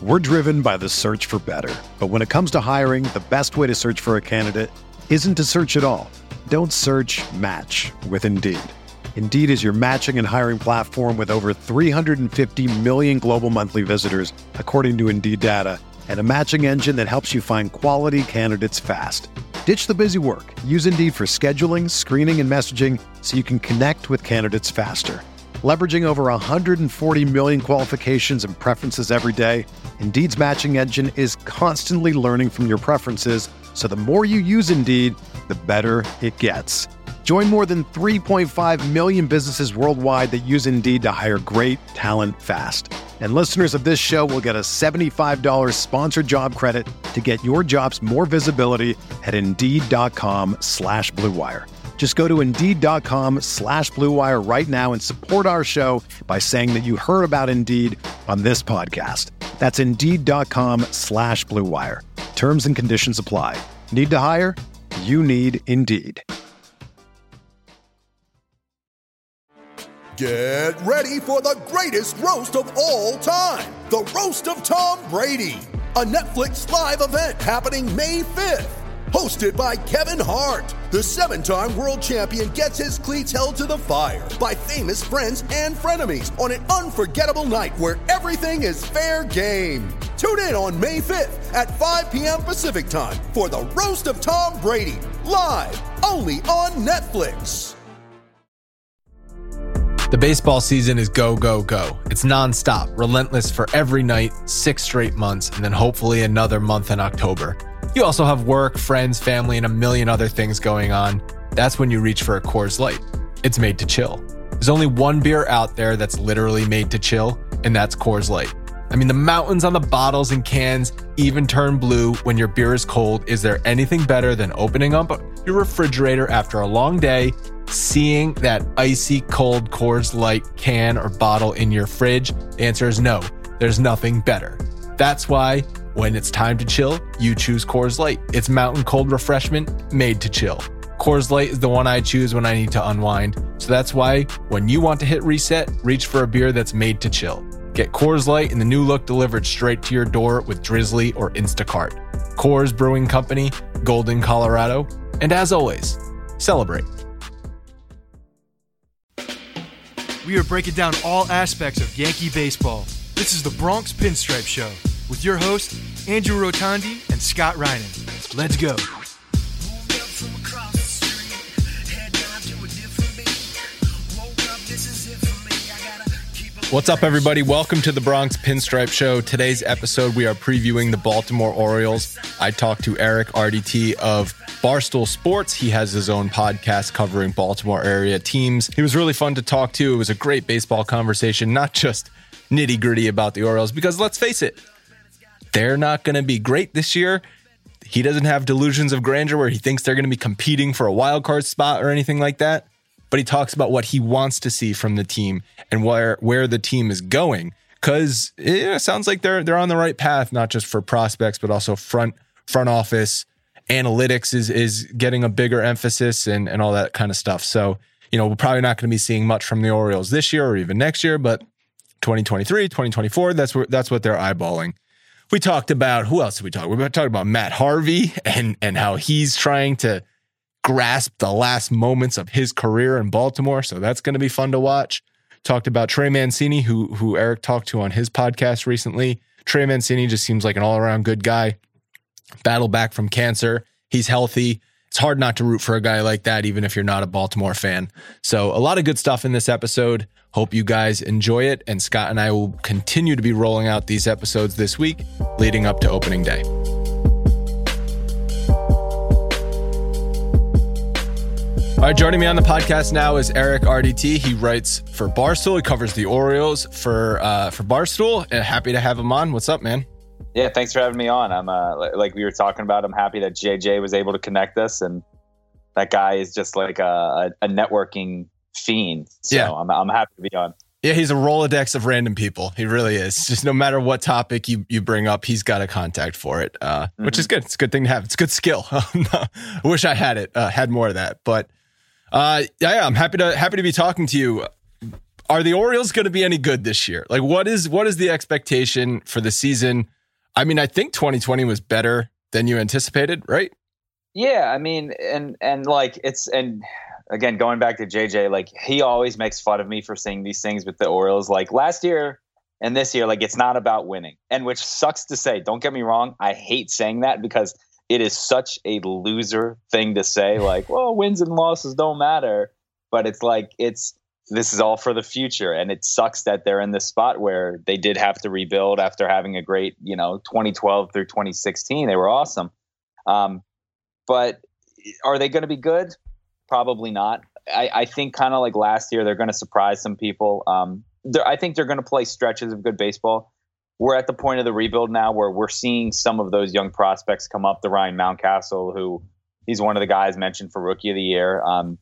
We're driven by the search for better. But when it comes to hiring, the best way to search for a candidate isn't to search at all. Don't search, match with Indeed. Indeed is your matching and hiring platform with over 350 million global monthly visitors, according to Indeed data, and a matching engine that helps you find quality candidates fast. Ditch the busy work. Use Indeed for scheduling, screening, and messaging so you can connect with candidates faster. Leveraging over 140 million qualifications and preferences every day, Indeed's matching engine is constantly learning from your preferences, so the more you use Indeed, the better it gets. Join more than 3.5 million businesses worldwide that use Indeed to hire great talent fast. And listeners of this show will get a $75 sponsored job credit to get your jobs more visibility at Indeed.com/Blue Wire. Just go to Indeed.com/Blue Wire right now and support our show by saying that you heard about Indeed on this podcast. That's Indeed.com/Blue Wire. Terms and conditions apply. Need to hire? You need Indeed. Get ready for the greatest roast of all time, the Roast of Tom Brady, a Netflix live event happening May 5th. Hosted by Kevin Hart, the 7-time world champion gets his cleats held to the fire by famous friends and frenemies on an unforgettable night where everything is fair game. Tune in on May 5th at 5 p.m. Pacific time for the Roast of Tom Brady, live only on Netflix. The baseball season is go, go, go. It's nonstop, relentless for every night, 6 straight months, and then hopefully another month in October. You also have work, friends, family, and a million other things going on. That's when you reach for a Coors Light. It's made to chill. There's only one beer out there that's literally made to chill, and that's Coors Light. I mean, the mountains on the bottles and cans even turn blue when your beer is cold. Is there anything better than opening up your refrigerator after a long day, seeing that icy cold Coors Light can or bottle in your fridge? The answer is no. There's nothing better. That's why when it's time to chill, you choose Coors Light. It's mountain cold refreshment made to chill. Coors Light is the one I choose when I need to unwind. So that's why when you want to hit reset, reach for a beer that's made to chill. Get Coors Light in the new look delivered straight to your door with Drizzly or Instacart. Coors Brewing Company, Golden, Colorado. And as always, celebrate. We are breaking down all aspects of Yankee baseball. This is the Bronx Pinstripe Show with your hosts, Andrew Rotondi and Scott Reinen. Let's go. What's up, everybody? Welcome to the Bronx Pinstripe Show. Today's episode, we are previewing the Baltimore Orioles. I talked to Eric RDT of Barstool Sports. He has his own podcast covering Baltimore area teams. He was really fun to talk to. It was a great baseball conversation, not just nitty-gritty about the Orioles, because let's face it, they're not going to be great this year. He doesn't have delusions of grandeur where he thinks they're going to be competing for a wild card spot or anything like that. But he talks about what he wants to see from the team and where the team is going. Because it sounds like they're on the right path, not just for prospects, but also front office. Analytics is getting a bigger emphasis and all that kind of stuff. So, we're probably not going to be seeing much from the Orioles this year or even next year, but 2023, 2024, that's what they're eyeballing. We talked about, who else did we talk? We talked about Matt Harvey and how he's trying to grasp the last moments of his career in Baltimore. So that's going to be fun to watch. Talked about Trey Mancini, who Eric talked to on his podcast recently. Trey Mancini just seems like an all-around good guy. Battled back from cancer. He's healthy. It's hard not to root for a guy like that, even if you're not a Baltimore fan. So a lot of good stuff in this episode. Hope you guys enjoy it. And Scott and I will continue to be rolling out these episodes this week, leading up to opening day. All right, joining me on the podcast now is Eric RDT. He writes for Barstool. He covers the Orioles for Barstool. Happy to have him on. What's up, man? Yeah, thanks for having me on. I'm like we were talking about, I'm happy that JJ was able to connect us, and that guy is just like a networking fiend. So yeah. I'm happy to be on. Yeah, he's a Rolodex of random people. He really is. Just no matter what topic you bring up, he's got a contact for it, which is good. It's a good thing to have. It's a good skill. I wish I had it, had more of that. But yeah, I'm happy to be talking to you. Are the Orioles going to be any good this year? Like, what is the expectation for the season? I mean, I think 2020 was better than you anticipated, right? Yeah, I mean, and like and again, going back to JJ, like he always makes fun of me for saying these things with the Orioles. Like last year and this year, like it's not about winning, and which sucks to say. Don't get me wrong, I hate saying that because it is such a loser thing to say. Like, well, wins and losses don't matter, but it's like this is all for the future, and it sucks that they're in this spot where they did have to rebuild after having a great, 2012 through 2016. They were awesome. But are they going to be good? Probably not. I think kind of like last year, they're going to surprise some people. I think they're going to play stretches of good baseball. We're at the point of the rebuild now where we're seeing some of those young prospects come up. The Ryan Mountcastle, who he's one of the guys mentioned for Rookie of the Year.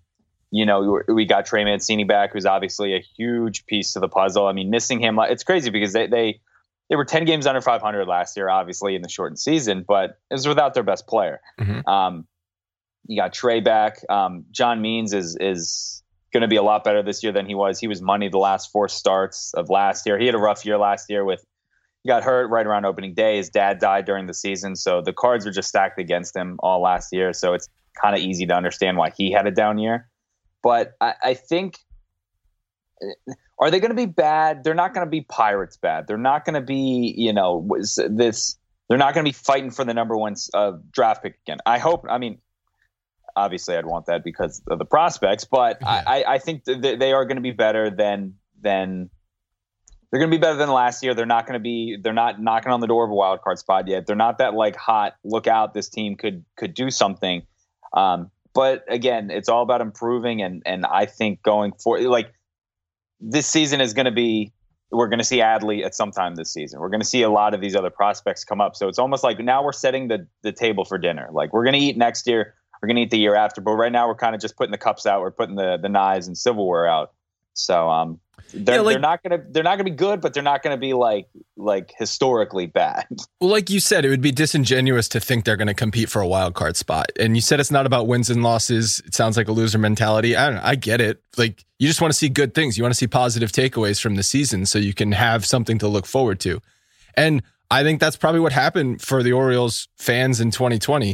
We got Trey Mancini back, who's obviously a huge piece to the puzzle. I mean, missing him, it's crazy because they were 10 games under 500 last year, obviously in the shortened season, but it was without their best player. Mm-hmm. You got Trey back. John Means is going to be a lot better this year than he was. He was money the last 4 starts of last year. He had a rough year last year he got hurt right around opening day. His dad died during the season. So the cards are just stacked against him all last year. So it's kind of easy to understand why he had a down year. But I think, are they going to be bad? They're not going to be Pirates bad. They're not going to be, they're not going to be fighting for the number 1 draft pick again. I hope, obviously I'd want that because of the prospects, but yeah. I think they are going to be better than they're going to be better than last year. They're not knocking on the door of a wild card spot yet. They're not that like hot, look out, this team could do something. But again, it's all about improving. And I think going forward, like this season is going to be, we're going to see Adley at some time this season. We're going to see a lot of these other prospects come up. So it's almost like now we're setting the table for dinner. Like we're going to eat next year. We're going to eat the year after. But right now we're kind of just putting the cups out. We're putting the knives and silverware out. So they're not going to be good, but they're not going to be like historically bad. Well, like you said, it would be disingenuous to think they're going to compete for a wild card spot. And you said it's not about wins and losses. It sounds like a loser mentality. I don't know. I get it. Like you just want to see good things. You want to see positive takeaways from the season so you can have something to look forward to. And I think that's probably what happened for the Orioles fans in 2020.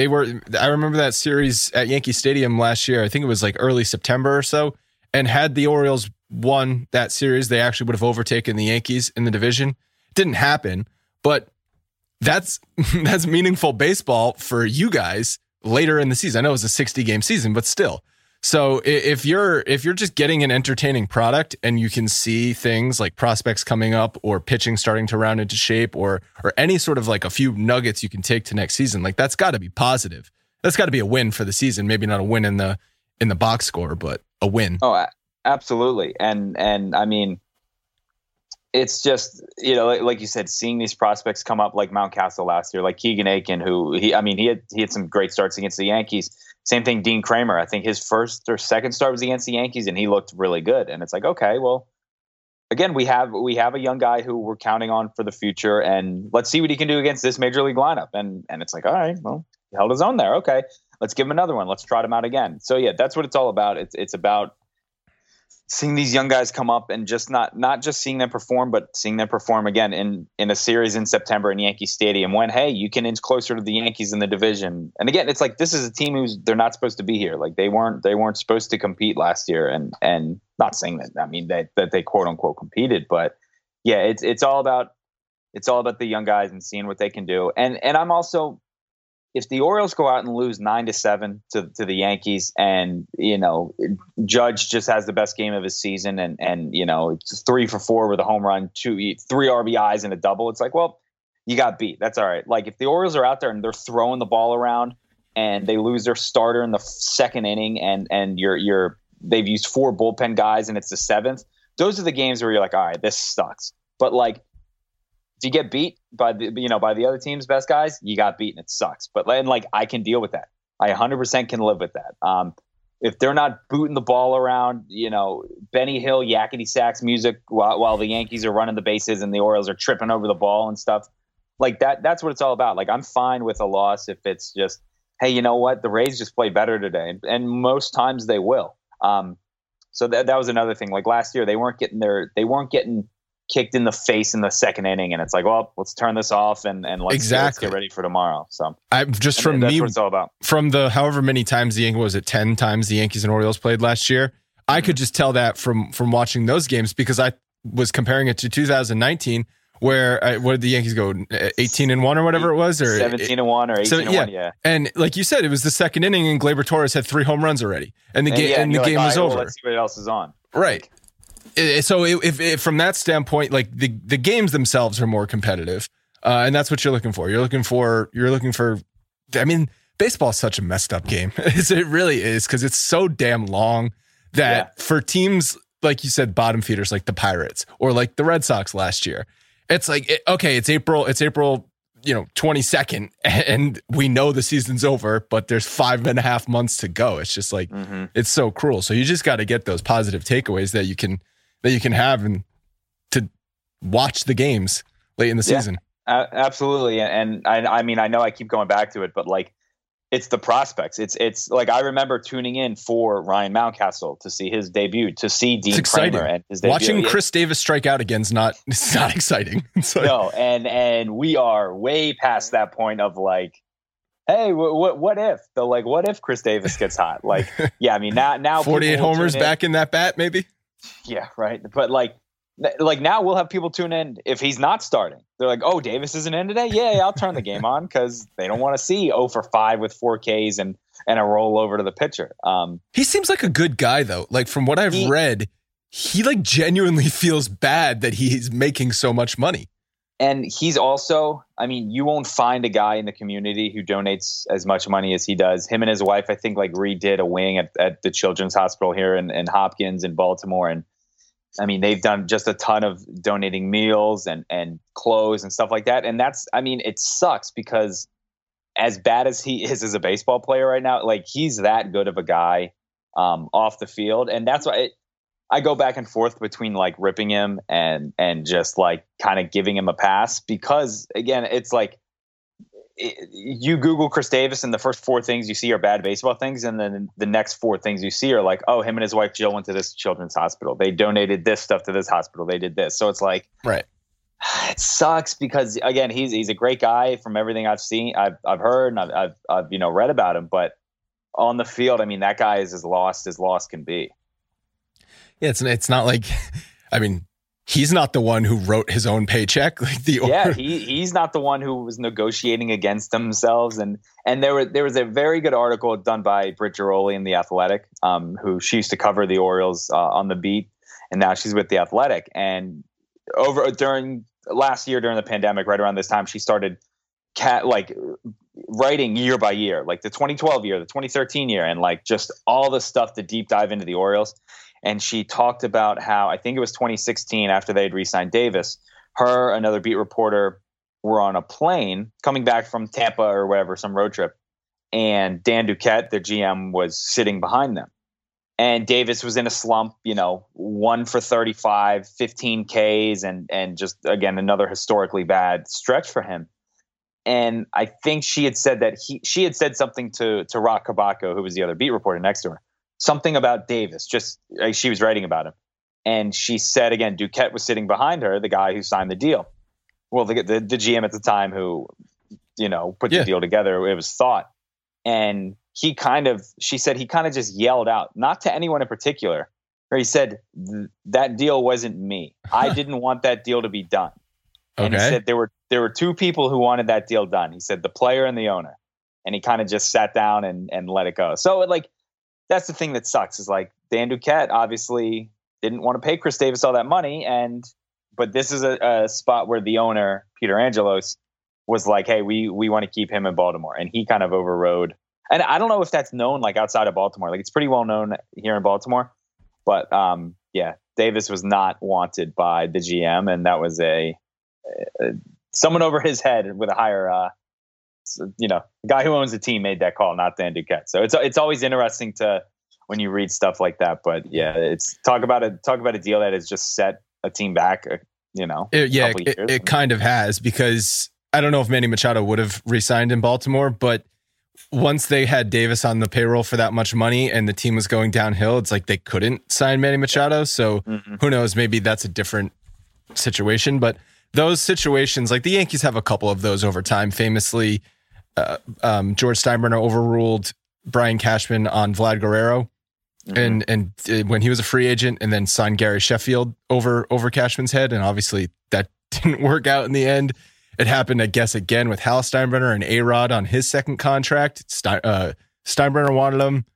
I remember that series at Yankee Stadium last year. I think it was like early September or so. And had the Orioles won that series, they actually would have overtaken the Yankees in the division. It didn't happen, but that's meaningful baseball for you guys later in the season. I know it was a 60-game season, but still. So if you're just getting an entertaining product and you can see things like prospects coming up or pitching starting to round into shape or any sort of like a few nuggets you can take to next season, like that's got to be positive. That's got to be a win for the season. Maybe not a win in the box score, but a win. Oh, absolutely. And I mean, it's just, like you said, seeing these prospects come up like Mountcastle last year, like Keegan Aiken, who he had some great starts against the Yankees. Same thing, Dean Kramer. I think his first or second start was against the Yankees and he looked really good. And it's like, okay, well, again, we have a young guy who we're counting on for the future and let's see what he can do against this major league lineup. And it's like, all right, well, he held his own there. Okay. Let's give him another one. Let's trot him out again. So yeah, that's what it's all about. It's about seeing these young guys come up and just not just seeing them perform, but seeing them perform again in a series in September in Yankee Stadium when, hey, you can inch closer to the Yankees in the division. And again, it's like, this is a team they're not supposed to be here. Like they weren't supposed to compete last year and not saying that, I mean, that they quote unquote competed, but yeah, it's all about the young guys and seeing what they can do. And I'm also, if the Orioles go out and lose 9-7 to the Yankees and, Judge just has the best game of his season and it's 3 for 4 with a home run, 3 RBIs and a double. It's like, well, you got beat. That's all right. Like if the Orioles are out there and they're throwing the ball around and they lose their starter in the second inning and they've used 4 bullpen guys and it's the 7th, those are the games where you're like, all right, this sucks. But like, if you get beat by the other team's best guys, you got beaten. It sucks. But I can deal with that. I 100% can live with that. If they're not booting the ball around, Benny Hill, yakety sax music while the Yankees are running the bases and the Orioles are tripping over the ball and stuff like that. That's what it's all about. Like I'm fine with a loss if it's just, hey, you know what? The Rays just played better today, and most times they will. So that was another thing. Like last year, they weren't getting kicked in the face in the second inning, and it's like, well, let's turn this off and let's get ready for tomorrow. So that's what it's all about. From the however many times the Yankees, was it 10 times the Yankees and Orioles played last year? I could just tell that from watching those games, because I was comparing it to 2019, where where did the Yankees go, 18-1 or whatever it was, or 17-1 or 18-1, yeah. And like you said, it was the second inning, and Gleyber Torres had 3 home runs already, and the game was over. Well, let's see what else is on. Right. So if from that standpoint, like the games themselves are more competitive, and that's what you're looking for. You're looking for. I mean, baseball is such a messed up game. It really is, because it's so damn long that for teams like you said, bottom feeders like the Pirates or like the Red Sox last year, it's like, it's April, 22nd, and we know the season's over, but there's 5.5 months to go. It's just like, it's so cruel. So you just got to get those positive takeaways that you can have and to watch the games late in the season. Absolutely. And I mean, I know I keep going back to it, but like, it's the prospects. It's like, I remember tuning in for Ryan Mountcastle to see his debut, to see Dean Kramer and his debut. Watching Chris Davis strike out again is not exciting. No, and we are way past that point of like, hey, what if Chris Davis gets hot? Like, yeah, I mean, now 48 homers back in that bat, maybe. Yeah, right. But like now we'll have people tune in if he's not starting. They're like, oh, Davis isn't in today? Yeah, I'll turn the game on, because they don't want to see 0 for 5 with 4 Ks and a roll over to the pitcher. He seems like a good guy, though. Like, from what I've read, he like genuinely feels bad that he's making so much money. And he's also, I mean, you won't find a guy in the community who donates as much money as he does. Him and his wife, I think, like redid a wing at the Children's Hospital here in Hopkins in Baltimore. And I mean, they've done just a ton of donating meals and clothes and stuff like that. And that's, I mean, it sucks, because as bad as he is as a baseball player right now, like, he's that good of a guy off the field. And that's why I go back and forth between like ripping him and just like kind of giving him a pass, because again, it's like, you Google Chris Davis and the first 4 things you see are bad baseball things. And then the next 4 things you see are like, oh, him and his wife Jill went to this children's hospital. They donated this stuff to this hospital. They did this. So it's like, right. It sucks, because again, he's a great guy from everything I've seen, I've heard, and I've read about him. But on the field, I mean, that guy is as lost can be. Yeah, it's not like, I mean, he's not the one who wrote his own paycheck. Like he's not the one who was negotiating against themselves. And there was a very good article done by Britt Giroli in The Athletic, who she used to cover the Orioles on the beat, and now she's with The Athletic. And during last year, during the pandemic, right around this time, she started writing year by year, like the 2012 year, the 2013 year, and like just all the stuff to deep dive into the Orioles. And she talked about how, I think it was 2016, after they had re-signed Davis, her, another beat reporter, were on a plane coming back from Tampa or wherever, some road trip. And Dan Duquette, their GM, was sitting behind them. And Davis was in a slump, 1 for 35, 15 Ks, and just, again, another historically bad stretch for him. And I think she had said that she had said something to Rock Kabako, who was the other beat reporter next to her, something about Davis, just she was writing about him. And she said, again, Duquette was sitting behind her, the guy who signed the deal. Well, the GM at the time who, put the deal together, it was Thought. And she said he kind of just yelled out, not to anyone in particular, where he said, that deal wasn't me. I didn't want that deal to be done. And he said there were 2 people who wanted that deal done. He said the player and the owner. And he kind of just sat down and let it go. So that's the thing that sucks, is like Dan Duquette obviously didn't want to pay Chris Davis all that money. But this is a spot where the owner, Peter Angelos, was like, hey, we want to keep him in Baltimore. And he kind of overrode. And I don't know if that's known like outside of Baltimore. Like, it's pretty well known here in Baltimore. But Davis was not wanted by the GM. And that was someone over his head with a higher, the guy who owns the team made that call, not Dan Duquette. So it's always interesting when you read stuff like that. But yeah, it's talk about a deal that has just set a team back. It kind of has, because I don't know if Manny Machado would have re-signed in Baltimore, but once they had Davis on the payroll for that much money and the team was going downhill, it's like they couldn't sign Manny Machado. So who knows? Maybe that's a different situation, but those situations, like the Yankees have a couple of those over time. Famously, George Steinbrenner overruled Brian Cashman on Vlad Guerrero, and when he was a free agent, and then signed Gary Sheffield over Cashman's head, and obviously that didn't work out in the end. It happened, I guess, again with Hal Steinbrenner and A-Rod on his second contract. Steinbrenner wanted him,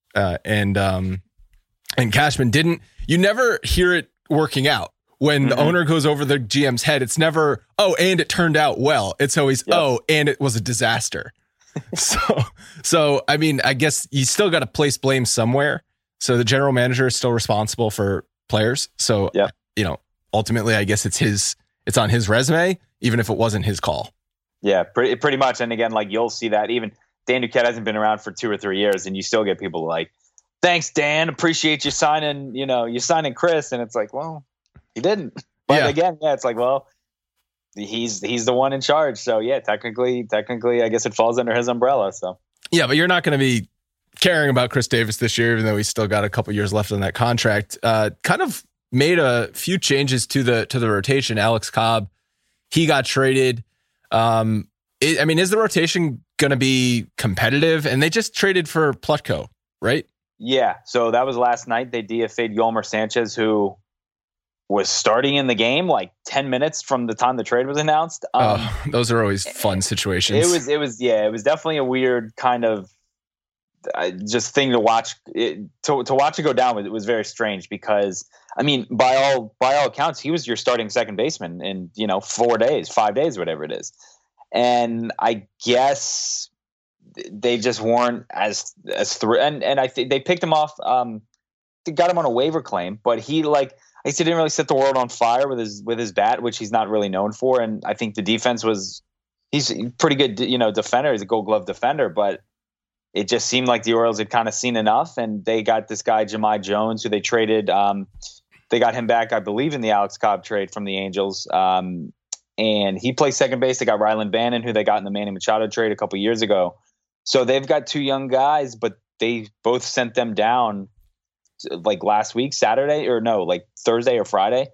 and Cashman didn't. You never hear it working out. When the owner goes over the GM's head, it's never, oh, and it turned out well. It's always, oh, and it was a disaster. So I mean, I guess you still got to place blame somewhere. So the general manager is still responsible for players. So, ultimately, I guess it's on his resume, even if it wasn't his call. Yeah, pretty much. And again, like you'll see that even Dan Duquette hasn't been around for 2 or 3 years, and you still get people like, thanks, Dan, appreciate you signing Chris. And it's like, well, he didn't. But again, it's like, well, he's the one in charge. So yeah, technically, I guess it falls under his umbrella. So yeah, but you're not going to be caring about Chris Davis this year, even though he's still got a couple years left on that contract. Kind of made a few changes to the rotation. Alex Cobb, he got traded. Is the rotation going to be competitive? And they just traded for Plutko, right? Yeah. So that was last night. They DFA'd Yolmer Sanchez, who was starting in the game like 10 minutes from the time the trade was announced. Those are always fun situations. It was definitely a weird kind of just thing to watch. To watch it go down, it was very strange because, I mean, by all accounts, he was your starting second baseman in 5 days, whatever it is. And I guess they just weren't as through. And I think they picked him off. They got him on a waiver claim, but he didn't really set the world on fire with his bat, which he's not really known for. And I think the defense he's a pretty good, defender. He's a Gold Glove defender, but it just seemed like the Orioles had kind of seen enough, and they got this guy Jahmai Jones, who they traded. They got him back, I believe, in the Alex Cobb trade from the Angels, and he plays second base. They got Rylan Bannon, who they got in the Manny Machado trade a couple years ago. So they've got 2 young guys, but they both sent them down like last week, Thursday or Friday.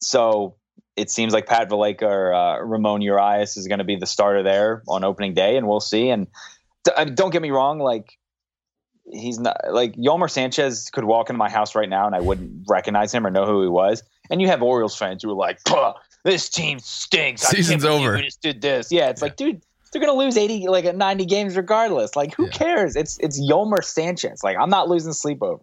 So it seems like Pat Valaika or Ramon Urias is going to be the starter there on opening day, and we'll see. And don't get me wrong, like he's not like Yolmer Sanchez could walk into my house right now and I wouldn't recognize him or know who he was. And you have Orioles fans who are like, this team stinks. Season's over. We just did this. Yeah, it's like, dude, they're gonna lose 90 games regardless. Like, who cares? It's Yolmer Sanchez. Like, I'm not losing sleep over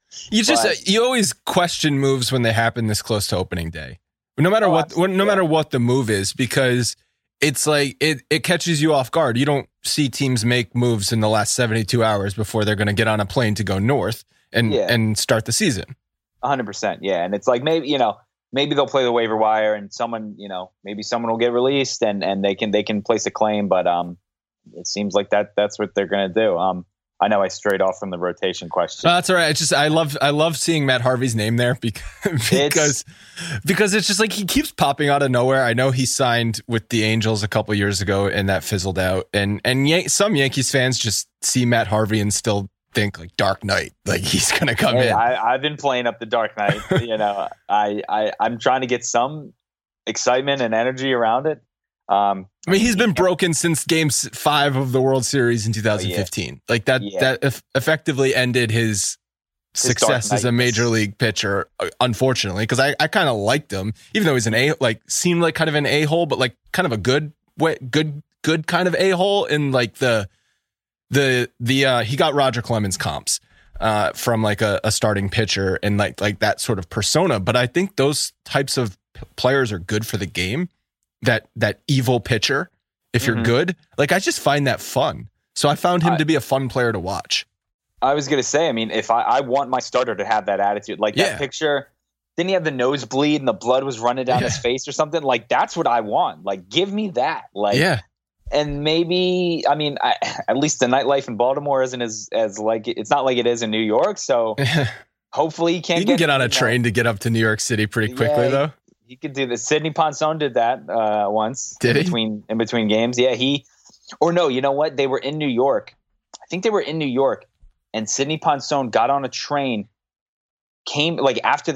him. You always question moves when they happen this close to opening day, no matter what the move is, because it's like it catches you off guard. You don't see teams make moves in the last 72 hours before they're going to get on a plane to go north and start the season. 100%. Yeah. And it's like, maybe they'll play the waiver wire and maybe someone will get released and they can place a claim. But it seems like that's what they're going to do. I know I strayed off from the rotation question. That's all right. I love seeing Matt Harvey's name there because it's just like he keeps popping out of nowhere. I know he signed with the Angels a couple years ago and that fizzled out. And some Yankees fans just see Matt Harvey and still think like Dark Knight, like he's gonna come in. I've been playing up the Dark Knight. I'm trying to get some excitement and energy around it. He's been broken since Game 5 of the World Series in 2015. Like that effectively ended his success as a major league pitcher, unfortunately, because I kind of liked him, even though he's seemed like kind of an a-hole, but like kind of a good kind of a-hole in like he got Roger Clemens comps from like a starting pitcher and like that sort of persona. But I think those types of players are good for the game. That evil pitcher, if you're good, like I just find that fun. So I found him to be a fun player to watch. I was going to say, I mean, if I want my starter to have that attitude, like that picture, didn't he have the nosebleed and the blood was running down his face or something? Like, that's what I want. Like, give me that. Like, and maybe, I mean, at least the nightlife in Baltimore isn't as like, it's not like it is in New York. So hopefully he can get on a train to get up to New York City pretty quickly though. He could do this. Sidney Ponson did that once. Did in between games. Yeah, you know what? They were in New York. I think they were in New York, and Sidney Ponson got on a train, came like after the game,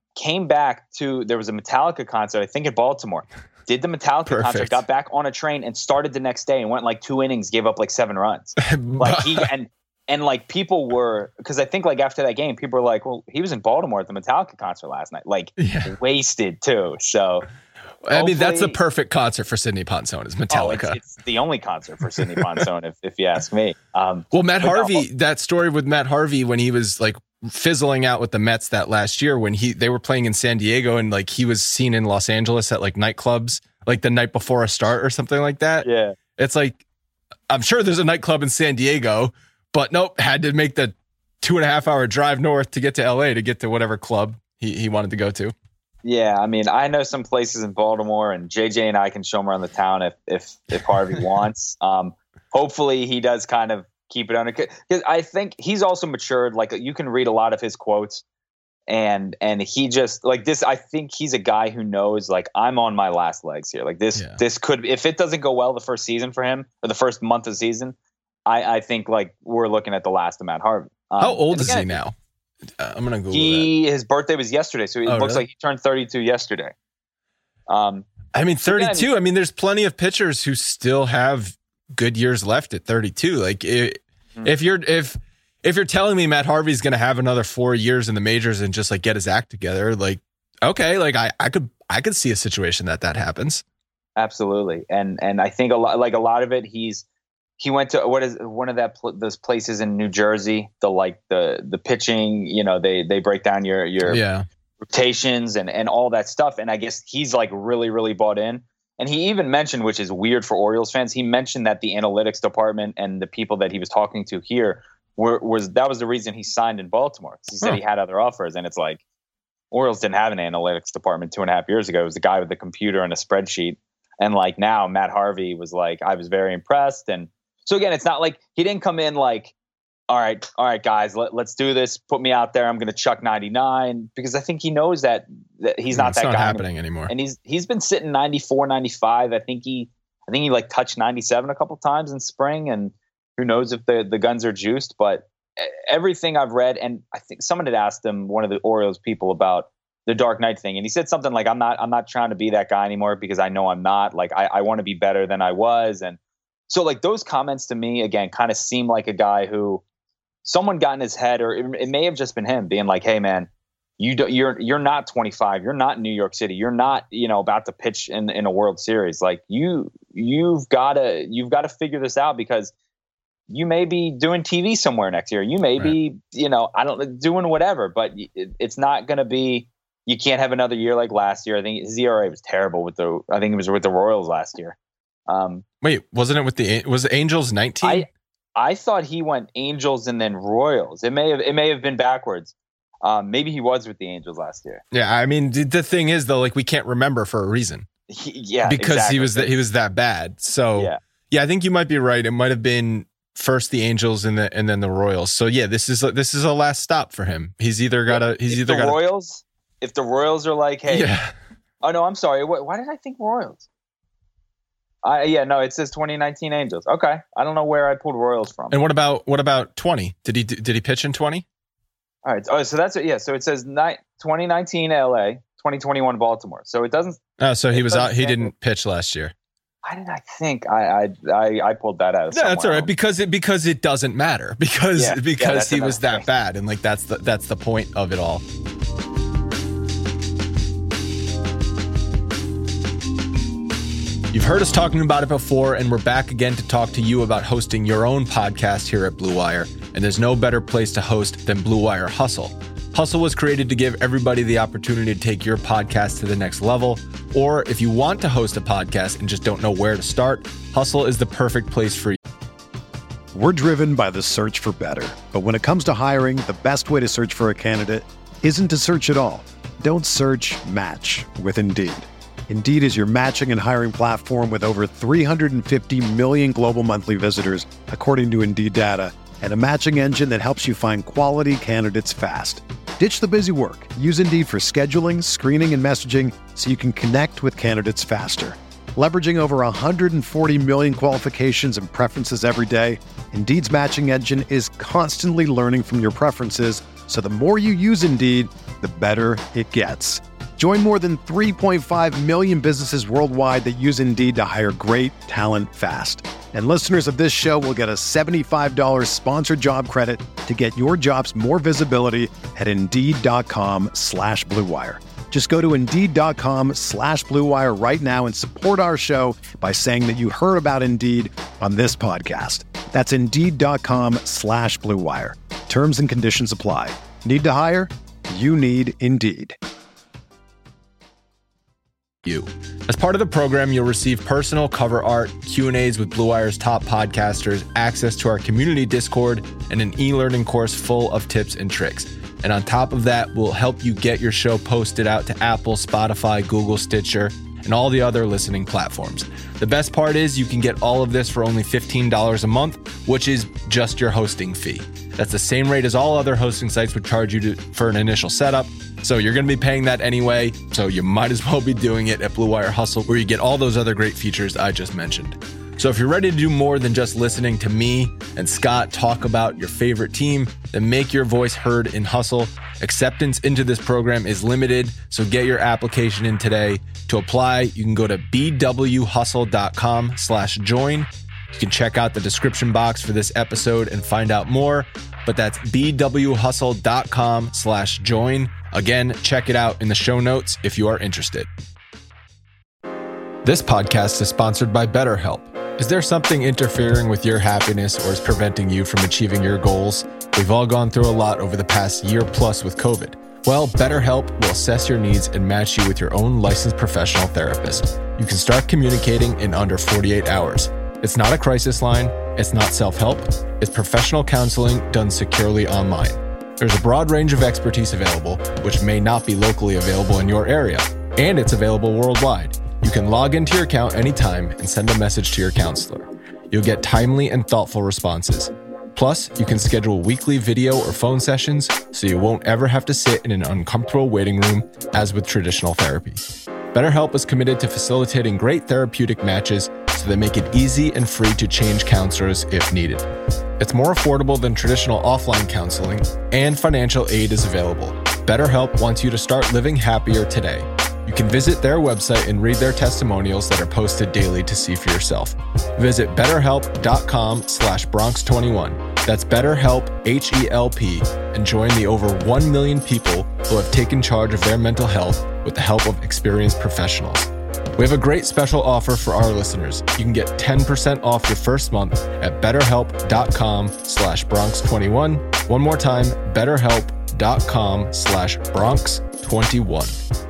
came back to, there was a Metallica concert, I think in Baltimore, did the Metallica concert, got back on a train and started the next day and went like 2 innings, gave up like 7 runs. Like and like people were, because I think like after that game, people were like, well, he was in Baltimore at the Metallica concert last night, like wasted too. So I mean, that's the perfect concert for Sidney Ponson is Metallica. It's the only concert for Sidney Ponson, if you ask me. Well, Matt Harvey, that story with Matt Harvey when he was like fizzling out with the Mets that last year when they were playing in San Diego and like he was seen in Los Angeles at like nightclubs like the night before a start or something like that. Yeah. It's like, I'm sure there's a nightclub in San Diego, but nope, had to make the 2.5 hour drive north to get to LA to get to whatever club he wanted to go to. Yeah, I mean, I know some places in Baltimore, and JJ and I can show him around the town if Harvey wants. Hopefully, he does kind of keep it under, because I think he's also matured. Like, you can read a lot of his quotes, and he just like this. I think he's a guy who knows, like, I'm on my last legs here. Like this could, if it doesn't go well the first season for him or the first month of the season, I think like we're looking at the last of Matt Harvey. How old is he now? I'm gonna Google that. His birthday was yesterday, so it looks like he turned 32 yesterday. I mean, 32. I mean, there's plenty of pitchers who still have good years left at 32. Like, if you're telling me Matt Harvey's gonna have another 4 years in the majors and just like get his act together, like, okay, like I could see a situation that happens. Absolutely, and I think a lot of it, he went to what is one of those places in New Jersey, the pitching, you know, they break down your rotations and all that stuff. And I guess he's like really, really bought in. And he even mentioned, which is weird for Orioles fans, he mentioned that the analytics department and the people that he was talking to here was the reason he signed in Baltimore. He said he had other offers, and it's like Orioles didn't have an analytics department 2.5 years ago. It was the guy with the computer and a spreadsheet. And like now Matt Harvey was like, I was very impressed. And so again, it's not like he didn't come in like, all right, guys, let's do this. Put me out there. I'm going to chuck 99, because I think he knows that he's not that guy. It's not happening anymore. And he's been sitting 94, 95. I think he like touched 97 a couple times in spring, and who knows if the guns are juiced. But everything I've read, and I think someone had asked him, one of the Orioles people, about the Dark Knight thing, and he said something like, I'm not trying to be that guy anymore, because I know I'm not. Like I want to be better than I was. And so like those comments to me, again, kind of seem like a guy who someone got in his head, or it may have just been him being like, hey man, you're not 25. You're not in New York City. You're not, about to pitch in a World Series. Like you've got to figure this out, because you may be doing TV somewhere next year. You may be, doing whatever, but it's not going to be, you can't have another year like last year. I think his ERA was terrible I think it was with the Royals last year. Wait, wasn't it was the Angels 19? I thought he went Angels and then Royals. It may have been backwards. Maybe he was with the Angels last year. Yeah, I mean, the thing is though, like, we can't remember for a reason. Because exactly. he was that bad. So yeah, I think you might be right. It might have been first the Angels and then the Royals. So yeah, this is a last stop for him. He's either got Royals. If the Royals are like, hey, oh no, I'm sorry. Why did I think Royals? It says 2019 Angels. Okay, I don't know where I pulled Royals from. And what about 20? Did he pitch in 20? All right. Oh, so that's it. Yeah. So it says 2019 LA, 2021 Baltimore. So it doesn't. Oh, so he was out. He didn't pitch last year. Why did I think I pulled that out? That's all right, because it doesn't matter, because he was that bad, and like that's the point of it all. You've heard us talking about it before, and we're back again to talk to you about hosting your own podcast here at Blue Wire. And there's no better place to host than Blue Wire Hustle. Hustle was created to give everybody the opportunity to take your podcast to the next level. Or if you want to host a podcast and just don't know where to start, Hustle is the perfect place for you. We're driven by the search for better. But when it comes to hiring, the best way to search for a candidate isn't to search at all. Don't search, match with Indeed. Indeed is your matching and hiring platform with over 350 million global monthly visitors, according to Indeed data, and a matching engine that helps you find quality candidates fast. Ditch the busy work. Use Indeed for scheduling, screening, and messaging so you can connect with candidates faster. Leveraging over 140 million qualifications and preferences every day, Indeed's matching engine is constantly learning from your preferences So the more you use Indeed, the better it gets. Join more than 3.5 million businesses worldwide that use Indeed to hire great talent fast. And listeners of this show will get a $75 sponsored job credit to get your jobs more visibility at Indeed.com/Blue Wire. Just go to Indeed.com/Blue Wire right now and support our show by saying that you heard about Indeed on this podcast. That's Indeed.com/Blue Wire. Terms and conditions apply. Need to hire? You need Indeed. As part of the program, you'll receive personal cover art, Q&As with Blue Wire's top podcasters, access to our community Discord, and an e-learning course full of tips and tricks. And on top of that, we'll help you get your show posted out to Apple, Spotify, Google, Stitcher, and all the other listening platforms. The best part is you can get all of this for only $15 a month, which is just your hosting fee. That's the same rate as all other hosting sites would charge you for an initial setup. So you're going to be paying that anyway, so you might as well be doing it at Blue Wire Hustle, where you get all those other great features I just mentioned. So if you're ready to do more than just listening to me and Scott talk about your favorite team, then make your voice heard in Hustle. Acceptance into this program is limited, so get your application in today. To apply, you can go to bwhustle.com/join. You can check out the description box for this episode and find out more, but that's bwhustle.com/join. Again, check it out in the show notes if you are interested. This podcast is sponsored by BetterHelp. Is there something interfering with your happiness or is preventing you from achieving your goals? We've all gone through a lot over the past year plus with COVID. Well, BetterHelp will assess your needs and match you with your own licensed professional therapist. You can start communicating in under 48 hours. It's not a crisis line. It's not self-help. It's professional counseling done securely online. There's a broad range of expertise available, which may not be locally available in your area, and it's available worldwide. You can log into your account anytime and send a message to your counselor. You'll get timely and thoughtful responses. Plus, you can schedule weekly video or phone sessions so you won't ever have to sit in an uncomfortable waiting room as with traditional therapy. BetterHelp is committed to facilitating great therapeutic matches so they make it easy and free to change counselors if needed. It's more affordable than traditional offline counseling, and financial aid is available. BetterHelp wants you to start living happier today. You can visit their website and read their testimonials that are posted daily to see for yourself. Visit BetterHelp.com/Bronx21. That's BetterHelp, H-E-L-P, and join the over 1 million people who have taken charge of their mental health with the help of experienced professionals. We have a great special offer for our listeners. You can get 10% off your first month at BetterHelp.com/Bronx21. One more time, BetterHelp.com/Bronx21.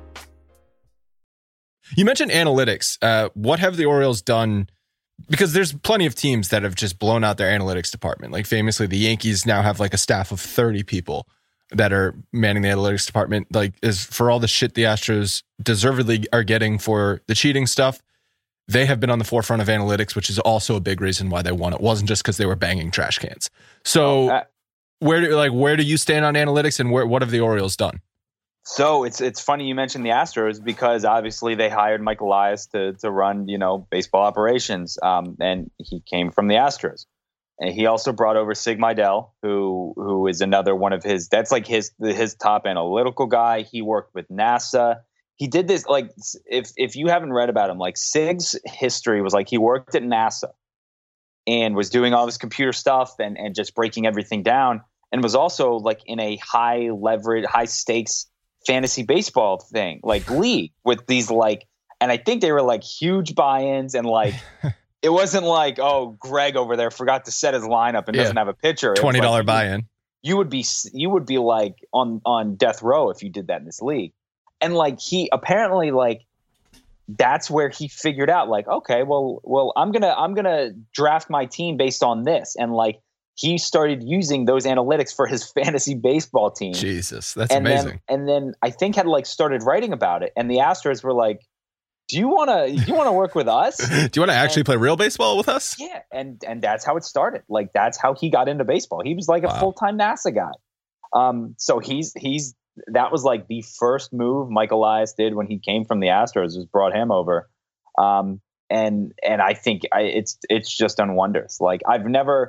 You mentioned analytics. What have the Orioles done? Because there's plenty of teams that have just blown out their analytics department. Like famously, the Yankees now have like a staff of 30 people that are manning the analytics department. Like, is for all the shit the Astros deservedly are getting for the cheating stuff, they have been on the forefront of analytics, which is also a big reason why they won. It wasn't just because they were banging trash cans. So where do you stand on analytics, and what have the Orioles done? So it's funny you mentioned the Astros, because obviously they hired Mike Elias to run, baseball operations. And he came from the Astros. And he also brought over Sig Mejdal, who is another one of his, that's like his top analytical guy. He worked with NASA. He did this, like, if you haven't read about him, like Sig's history was like he worked at NASA and was doing all this computer stuff and just breaking everything down, and was also like in a high leverage, high stakes fantasy baseball thing, like league with these and I think they were like huge buy-ins, and like it wasn't like, oh, Greg over there forgot to set his lineup and doesn't have a pitcher. $20 like, buy-in. You would be like on death row if you did that in this league. And like he apparently that's where he figured out like, okay, well I'm gonna draft my team based on this, and like he started using those analytics for his fantasy baseball team. Jesus, that's amazing. And then I think had started writing about it, and the Astros were like, do you want to work with us? Do you want to actually play real baseball with us? Yeah, and that's how it started. Like that's how he got into baseball. He was like a full-time NASA guy. So that was like the first move Mike Elias did when he came from the Astros, was brought him over. And I think it's just done wonders. Like I've never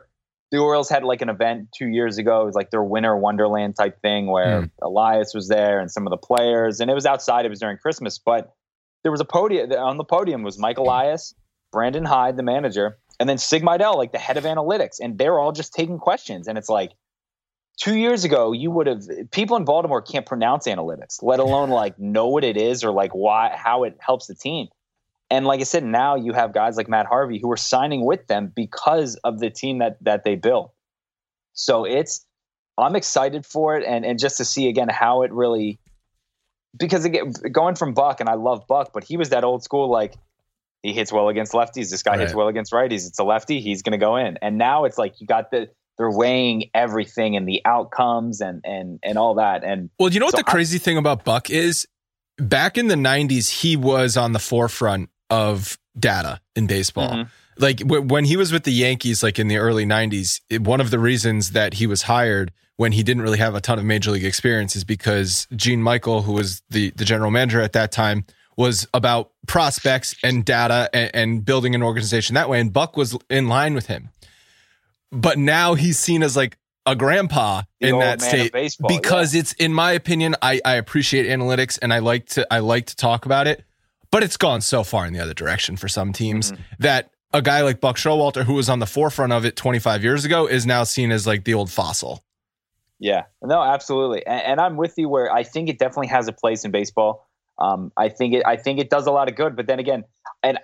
the Orioles had like an event 2 years ago. It was like their Winter Wonderland type thing where Elias was there and some of the players, and it was outside. It was during Christmas, but there was a podium. On the podium was Mike Elias, Brandon Hyde, the manager, and then Sig Mejdal, like the head of analytics, and they're all just taking questions. And it's like 2 years ago, people in Baltimore can't pronounce analytics, let alone like know what it is or like how it helps the team. And like I said, now you have guys like Matt Harvey who are signing with them because of the team that they built. So I'm excited for it, and just to see again how it really, because again, going from Buck, and I love Buck, but he was that old school, like he hits well against lefties. This guy hits well against righties. It's a lefty. He's going to go in. And now it's like they're weighing everything and the outcomes and all that. And well, you know what the crazy thing about Buck is? Back in the 90s, he was on the forefront of data in baseball. Mm-hmm. Like when he was with the Yankees, like in the early 90s, one of the reasons that he was hired when he didn't really have a ton of major league experience is because Gene Michael, who was the general manager at that time, was about prospects and data and building an organization that way. And Buck was in line with him. But now he's seen as like a grandpa in that state because it's, in my opinion, I appreciate analytics and I like to talk about it, but it's gone so far in the other direction for some teams that a guy like Buck Showalter, who was on the forefront of it 25 years ago, is now seen as like the old fossil. Yeah, no, absolutely. And I'm with you where I think it definitely has a place in baseball. I think it does a lot of good, but then again, and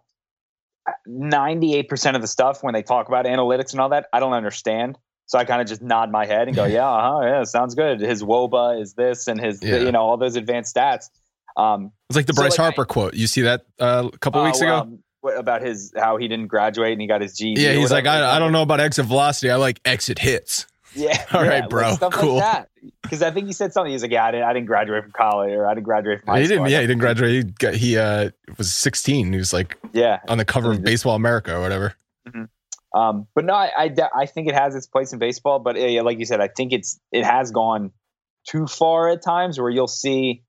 98% of the stuff when they talk about analytics and all that, I don't understand. So I kind of just nod my head and go, yeah, sounds good. His WOBA is this and his, all those advanced stats. It's like the Bryce Harper quote. You see that a couple weeks ago? About how he didn't graduate and he got his GED. Yeah, he's like, I don't know about exit velocity. I like exit hits. Yeah. All right, bro. Like cool. Like because I think he said something. He's like, I didn't graduate from college or I didn't graduate from high school. He didn't graduate. He was 16. He was like on the cover of Baseball America or whatever. Mm-hmm. But no, I think it has its place in baseball. But like you said, I think it has gone too far at times where you'll see,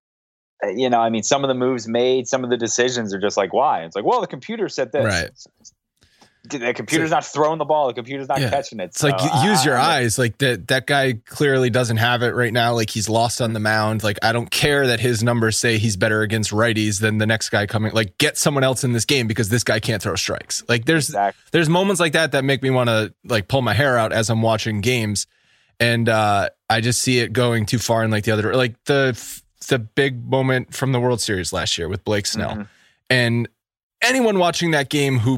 some of the moves made, some of the decisions are just like, why? It's like, well, the computer said this. Right. The computer's not throwing the ball. The computer's not catching it. It's like, use your eyes. Like that guy clearly doesn't have it right now. Like he's lost on the mound. Like, I don't care that his numbers say he's better against righties than the next guy coming. Like, get someone else in this game because this guy can't throw strikes. Like there's moments like that make me want to like pull my hair out as I'm watching games. And I just see it going too far in like the other, like the big moment from the World Series last year with Blake Snell. Mm-hmm. And anyone watching that game who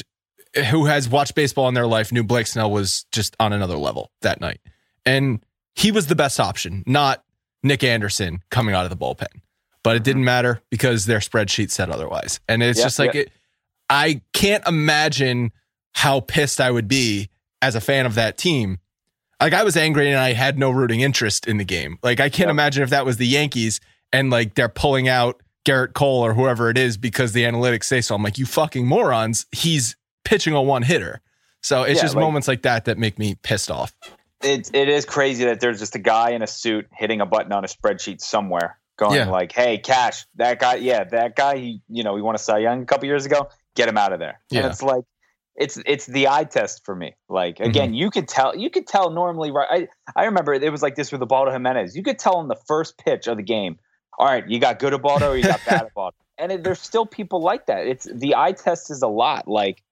has watched baseball in their life knew Blake Snell was just on another level that night. And he was the best option, not Nick Anderson coming out of the bullpen. But it didn't matter because their spreadsheet said otherwise. And it's just like, I can't imagine how pissed I would be as a fan of that team. Like I was angry and I had no rooting interest in the game. Like I can't imagine if that was the Yankees and like they're pulling out Garrett Cole or whoever it is because the analytics say so. I'm like, you fucking morons. He's pitching a one hitter. So it's just moments like that make me pissed off. It is crazy that there's just a guy in a suit hitting a button on a spreadsheet somewhere going like, hey, Cash, that guy, he won a Cy Young a couple years ago, get him out of there. And it's like, it's the eye test for me. Like, again, you could tell normally, right? I remember it was like this with Ubaldo Jimenez. You could tell in the first pitch of the game, all right, you got good Ubaldo or you got bad Ubaldo. And there's still people like that. It's the eye test is a lot. Like,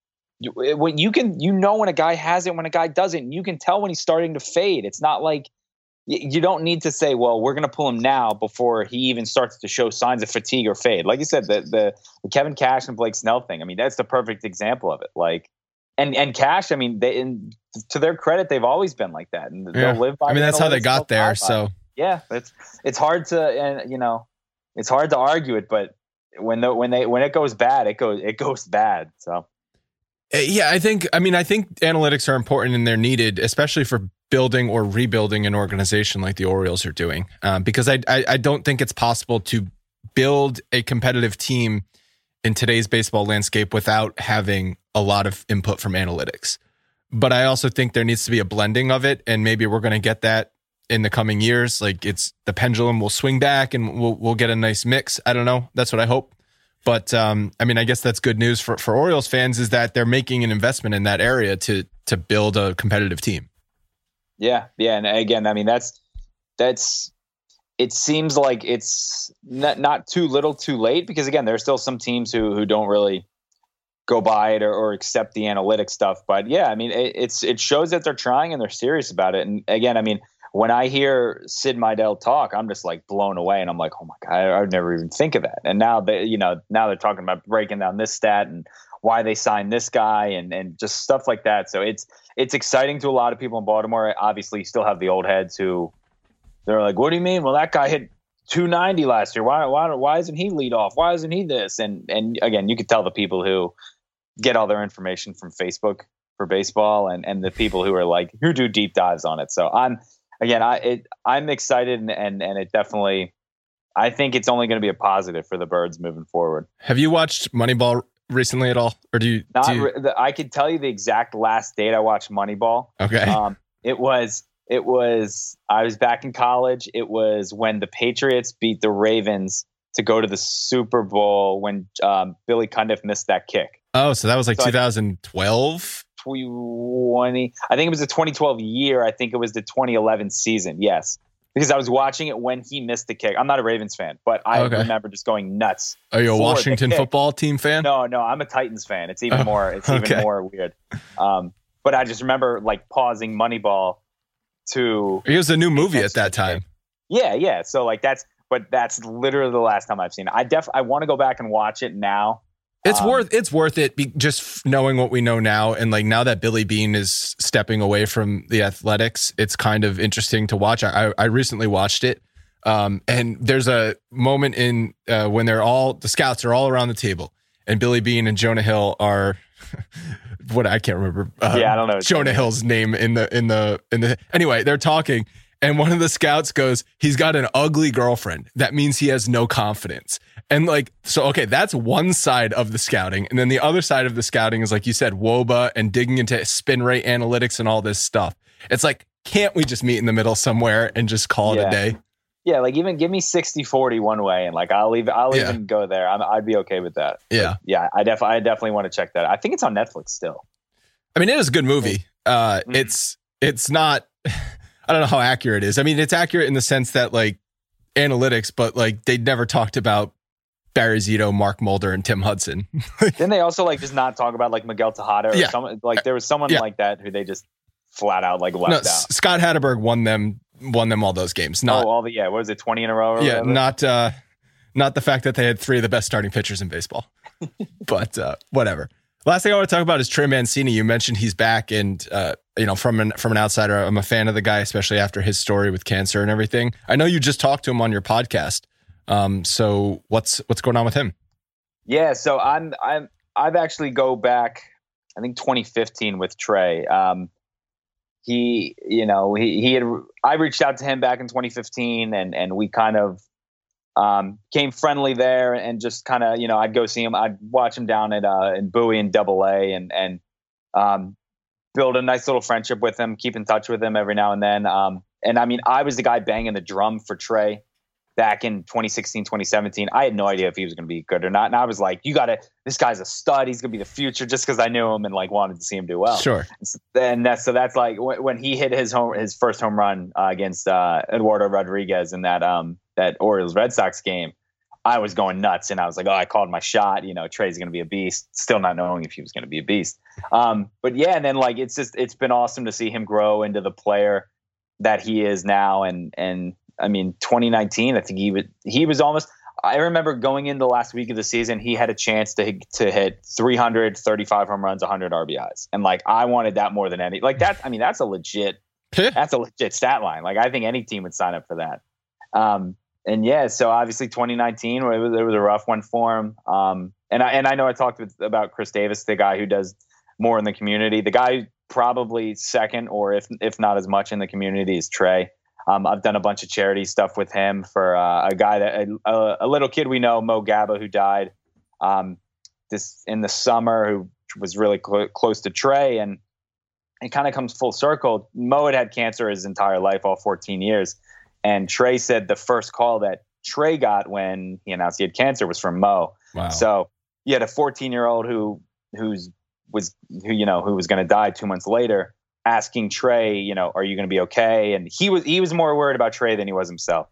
when when a guy has it, when a guy doesn't, you can tell when he's starting to fade. It's not like you don't need to say, well, we're going to pull him now before he even starts to show signs of fatigue or fade. Like you said, the Kevin Cash and Blake Snell thing. I mean, that's the perfect example of it. Like, and Cash, I mean, to their credit, they've always been like that, and they'll live by. I mean, that's how they got there. So yeah, it's hard to, it's hard to argue it, but when it goes bad, it goes bad. So. Yeah, I think analytics are important and they're needed, especially for building or rebuilding an organization like the Orioles are doing. Because I don't think it's possible to build a competitive team in today's baseball landscape without having a lot of input from analytics. But I also think there needs to be a blending of it, and maybe we're going to get that in the coming years. Like the pendulum will swing back and we'll get a nice mix. I don't know. That's what I hope. But I mean, I guess that's good news for Orioles fans, is that they're making an investment in that area to build a competitive team. Yeah. And again, I mean, that's it seems like it's not too little too late, because again, there's still some teams who don't really go by it or accept the analytic stuff. But yeah, I mean, it shows that they're trying and they're serious about it. And again, I mean, when I hear Sid Meidel talk, I'm just like blown away, and I'm like, oh my God, I would never even think of that. And now they're talking about breaking down this stat and why they signed this guy and just stuff like that. So it's exciting to a lot of people in Baltimore. Obviously, you still have the old heads who they're like, what do you mean? Well, that guy hit 290 last year. Why isn't he lead off? Why isn't he this? And again, you could tell the people who get all their information from Facebook for baseball and the people who are like, who do deep dives on it. So I'm excited and it definitely, I think it's only going to be a positive for the Birds moving forward. Have you watched Moneyball recently at all? Or I could tell you the exact last date I watched Moneyball. Okay. It was, I was back in college. It was when the Patriots beat the Ravens to go to the Super Bowl when Billy Cundiff missed that kick. Oh, so that was like 2012? 20. I think it was the 2012 year. I think it was the 2011 season. Yes. Because I was watching it when he missed the kick. I'm not a Ravens fan, but I remember just going nuts. Are you a Washington football team fan? No, I'm a Titans fan. It's even more. It's even more weird. But I just remember like pausing Moneyball to. It was a new movie at that time. Yeah. So like that's literally the last time I've seen it. I want to go back and watch it now. It's worth it just knowing what we know now, and like now that Billy Beane is stepping away from the Athletics, it's kind of interesting to watch. I recently watched it, and there's a moment in when the scouts are all around the table, and Billy Beane and Jonah Hill are what I can't remember. I don't know Jonah Hill's name in the anyway. They're talking. And one of the scouts goes, he's got an ugly girlfriend. That means he has no confidence. And like, so, okay, that's one side of the scouting. And then the other side of the scouting is, like you said, WOBA and digging into spin rate analytics and all this stuff. It's like, can't we just meet in the middle somewhere and just call it a day? Yeah, like even give me 60-40 one way, and like I'll even go there. I'd be okay with that. Yeah. But yeah, I definitely want to check that. I think it's on Netflix still. I mean, it is a good movie. It's not... I don't know how accurate it is. I mean, it's accurate in the sense that like analytics, but like they never talked about Barry Zito, Mark Mulder, and Tim Hudson. Didn't they also like just not talk about like Miguel Tejada or someone like there was someone like that who they just flat out like left out? Scott Hatterberg won them all those games. Not what was it, 20 in a row? Or whatever? Not the fact that they had three of the best starting pitchers in baseball. But whatever. Last thing I want to talk about is Trey Mancini. You mentioned he's back, and from an outsider, I'm a fan of the guy, especially after his story with cancer and everything. I know you just talked to him on your podcast. So what's going on with him? Yeah, so I've actually go back, I think 2015 with Trey. I reached out to him back in 2015, and we kind of came friendly there, and just kind of, I'd go see him. I'd watch him down at in Bowie and AA, and build a nice little friendship with him, keep in touch with him every now and then. And I mean, I was the guy banging the drum for Trey back in 2016, 2017. I had no idea if he was going to be good or not. And I was like, this guy's a stud. He's going to be the future, just because I knew him and like wanted to see him do well. Sure. And that's like when he hit his first home run against Eduardo Rodriguez in that Orioles Red Sox game, I was going nuts, and I was like, I called my shot. Trey's going to be a beast. Still not knowing if he was going to be a beast. But yeah, and then like it's been awesome to see him grow into the player that he is now. And I mean, 2019, I think he was almost. I remember going into the last week of the season, he had a chance to hit 335 home runs, 100 RBIs, and like I wanted that more than any. Like that. I mean, that's a legit stat line. Like I think any team would sign up for that. And yeah, so obviously 2019, it was a rough one for him. And I know I talked about Chris Davis, the guy who does more in the community. The guy probably second, or if not as much in the community, is Trey. I've done a bunch of charity stuff with him for a guy a little kid we know, Mo Gaba, who died this in the summer, who was really close to Trey, and it kind of comes full circle. Mo had cancer his entire life, all 14 years. And Trey said the first call that Trey got when he announced he had cancer was from Mo. Wow. So you had a 14-year-old who was going to die 2 months later, asking Trey, you know, are you going to be okay? And he was more worried about Trey than he was himself.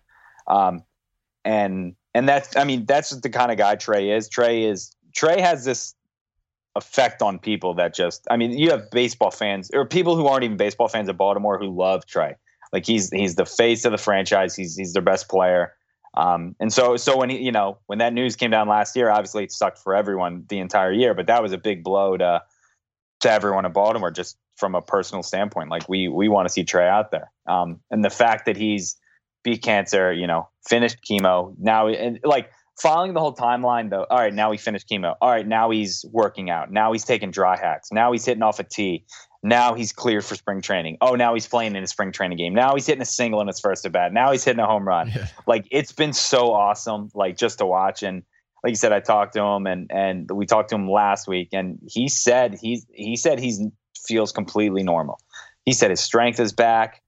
And that's the kind of guy Trey is. Trey has this effect on people that just, I mean, you have baseball fans or people who aren't even baseball fans of Baltimore who love Trey. Like he's the face of the franchise. He's their best player. And so when that news came down last year, obviously it sucked for everyone the entire year, but that was a big blow to everyone in Baltimore, just from a personal standpoint. Like we want to see Trey out there. And the fact that he's beat cancer, you know, finished chemo now, and like following the whole timeline though. All right, now he finished chemo. All right, now he's working out. Now he's taking dry hacks. Now he's hitting off a tee. Now he's cleared for spring training. Oh, now he's playing in a spring training game. Now he's hitting a single in his first at bat. Now he's hitting a home run. Yeah. Like it's been so awesome, like just to watch. And like you said, I talked to him and we talked to him last week, and he said he feels completely normal. He said his strength is back.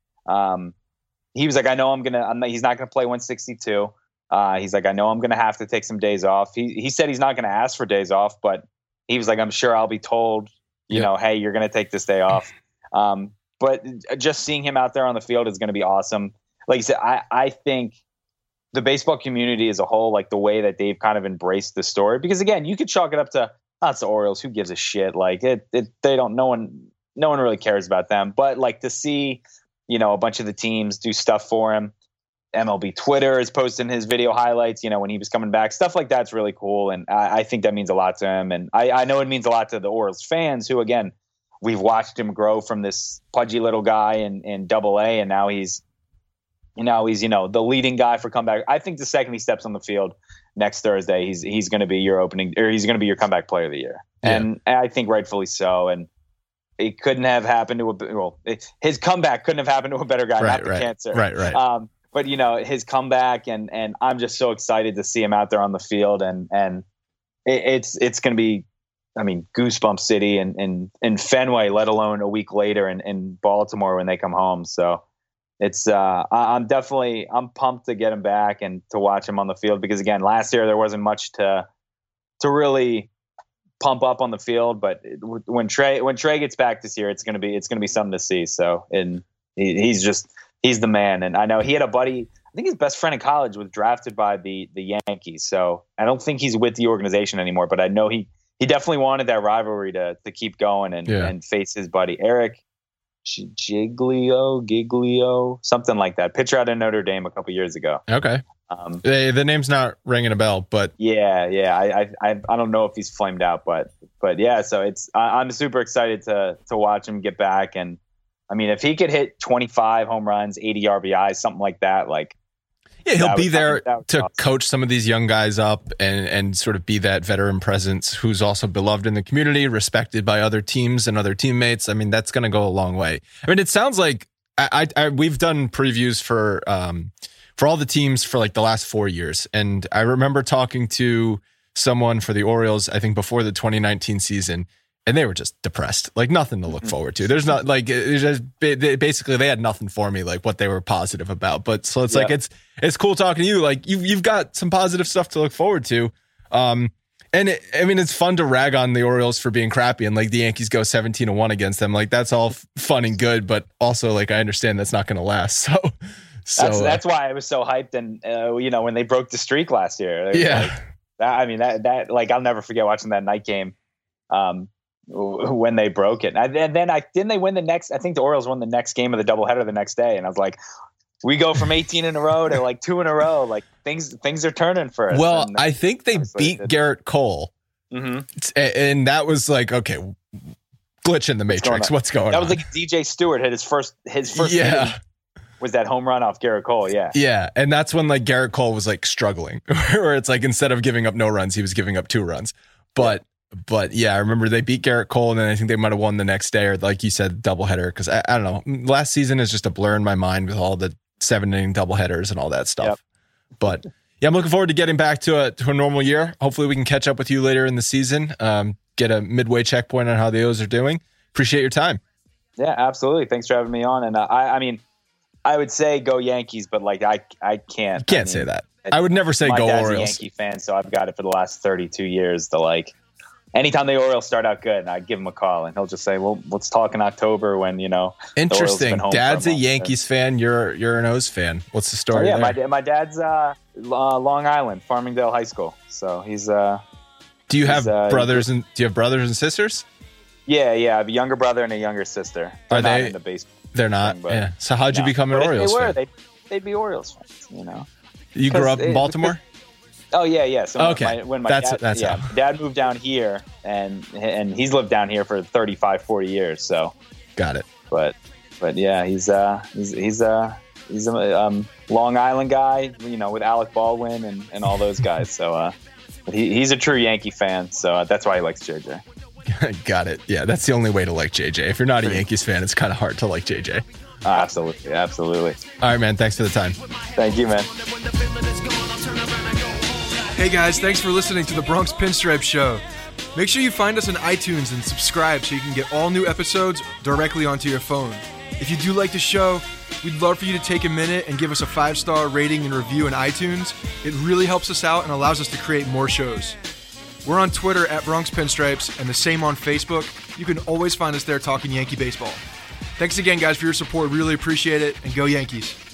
He was like, I know he's not gonna play 162. He's like, I know I'm gonna have to take some days off. He said he's not gonna ask for days off, but he was like, I'm sure I'll be told, you know, hey, you're going to take this day off. But just seeing him out there on the field is going to be awesome. Like you said, I think the baseball community as a whole, like the way that they've kind of embraced the story, because again, you could chalk it up to, it's the Orioles. Who gives a shit? Like no one really cares about them. But like to see, you know, a bunch of the teams do stuff for him. MLB Twitter is posting his video highlights, you know, when he was coming back, stuff like that's really cool. And I think that means a lot to him. And I know it means a lot to the Orioles fans who, again, we've watched him grow from this pudgy little guy in Double-A, and now he's, you know, the leading guy for comeback. I think the second he steps on the field next Thursday, he's going to be your he's going to be your comeback player of the year. Yeah. And I think rightfully so. And it couldn't have happened to his comeback couldn't have happened to a better guy, not the cancer. Right. But you know, his comeback and I'm just so excited to see him out there on the field, and it's going to be, I mean, Goosebump City and Fenway, let alone a week later in Baltimore when they come home. So it's I'm pumped to get him back and to watch him on the field, because again, last year there wasn't much to really pump up on the field, but when Trey gets back this year, it's going to be something to see. So, and he's the man. And I know he had a buddy, I think his best friend in college was drafted by the Yankees. So I don't think he's with the organization anymore, but I know he definitely wanted that rivalry to keep going and face his buddy Eric Giglio, something like that. Pitcher out of Notre Dame a couple years ago. Okay. The name's not ringing a bell, but yeah. I don't know if he's flamed out, but yeah. So I'm super excited to watch him get back. And I mean, if he could hit 25 home runs, 80 RBIs, something like that, like yeah, he'll be there to awesome. Coach some of these young guys up and sort of be that veteran presence who's also beloved in the community, respected by other teams and other teammates. I mean, that's going to go a long way. I mean, it sounds like we've done previews for all the teams for like the last 4 years. And I remember talking to someone for the Orioles, I think before the 2019 season, and they were just depressed, like nothing to look forward to. There's not like, it's just basically they had nothing for me, like what they were positive about. But so it's like, it's cool talking to you. Like you've got some positive stuff to look forward to. And it's fun to rag on the Orioles for being crappy and like the Yankees go 17-1 against them. Like that's all fun and good, but also like, I understand that's not going to last. So that's why I was so hyped. And, when they broke the streak last year, that like, I'll never forget watching that night game. When they broke it. And then didn't they win the next, I think the Orioles won the next game of the doubleheader the next day. And I was like, we go from 18 in a row to like 2 in a row. Like things are turning for us. Well, I think they beat Garrett Cole. Mm-hmm. And that was like, okay, glitch in the matrix. What's going on? That was like DJ Stewart hit his first hit was that home run off Garrett Cole. Yeah. Yeah. And that's when like Garrett Cole was like struggling where it's like, instead of giving up no runs, he was giving up 2 runs. But yeah, I remember they beat Garrett Cole, and then I think they might have won the next day, or like you said, doubleheader. Because I don't know, last season is just a blur in my mind with all the 7-inning doubleheaders and all that stuff. Yep. But yeah, I'm looking forward to getting back to a normal year. Hopefully, we can catch up with you later in the season. Get a midway checkpoint on how the O's are doing. Appreciate your time. Yeah, absolutely. Thanks for having me on. And I mean, I would say go Yankees, but like I can't. You can't say that. I would never say my go dad's Orioles. a Yankee fan, so I've got it for the last 32 years to like. Anytime the Orioles start out good, I give him a call, and he'll just say, "Well, let's talk in October when Interesting. Dad's a month." Yankees fan. You're an O's fan. What's the story? Yeah, there? my dad's Long Island, Farmingdale High School. So he's. Do you have brothers and sisters? Yeah. I have a younger brother and a younger sister. Are they in the baseball? They're not. Thing, Yeah. So how'd you become an Orioles fan? They'd be Orioles fans. You grew up in Baltimore? Oh yeah. So okay. when my that's my dad moved down here, and he's lived down here for 35, 40 years. So got it. But yeah, he's a Long Island guy, with Alec Baldwin and all those guys. So he's a true Yankee fan. So that's why he likes JJ. Got it. Yeah, that's the only way to like JJ. If you're not a Yankees fan, it's kind of hard to like JJ. Absolutely. All right, man. Thanks for the time. Thank you, man. Hey guys, thanks for listening to the Bronx Pinstripe Show. Make sure you find us on iTunes and subscribe so you can get all new episodes directly onto your phone. If you do like the show, we'd love for you to take a minute and give us a 5-star rating and review in iTunes. It really helps us out and allows us to create more shows. We're on Twitter at Bronx Pinstripes and the same on Facebook. You can always find us there talking Yankee baseball. Thanks again, guys, for your support. Really appreciate it, and go Yankees.